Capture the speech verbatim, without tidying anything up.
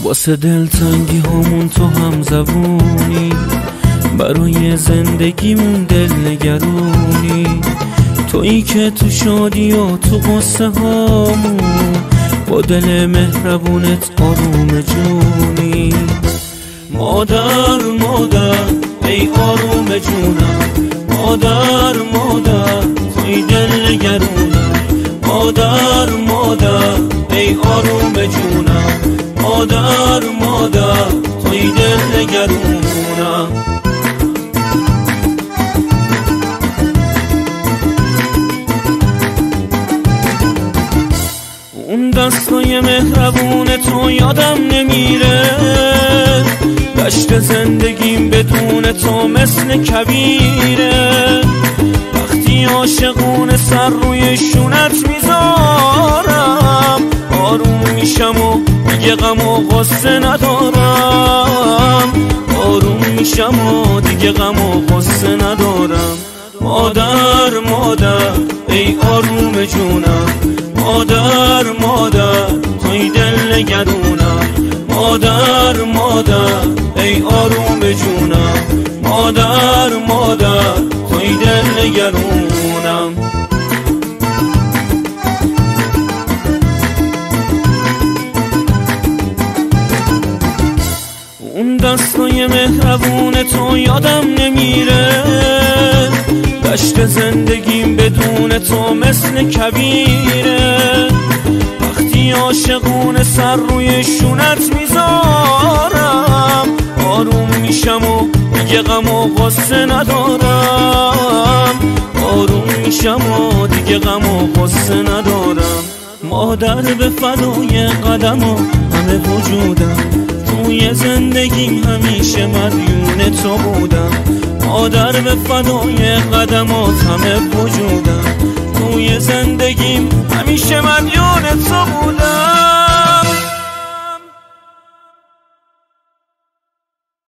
واسه دلتنگی هامون تو هم زبونی، برای زندگیمون دل نگرونی، تویی که تو شادی و تو قصه هامون با دل مهربونت آروم جونی. مادر مادر ای آروم جونم، مادر مادر توی دل نگرونم، مادر مادر ای آروم جونم، مادر مادر توی دل نگرونم. اون دستای مهربون تو یادم نمیره، دشت زندگیم بدون تو مثل کبیره، وقتی عاشقون سر روی شونت میذارم آروم میشم و دیگه غم و غصه ندارم، آروم میشم و دیگه غم و غصه ندارم. مادر مادر ای آروم جونم، مادر مادر توی دل نگرونم، مادر مادر ای آروم جونم، مادر مادر توی دل نگرونم. اون دستای مهربون تو یادم نمیره، دشت زندگیم بدون تو مثل کبیره، وقتی عاشقون سر روی شونت میذارم آروم میشم و دیگه غم و غصه ندارم، آروم میشم و دیگه غم و غصه ندارم. مادر به فدای قدم و همه وجودم، توی زندگیم همیشه مدیون تو بودم، مادر به فدای قدمات همه وجودم، توی زندگیم همیشه مدیون تو بودم.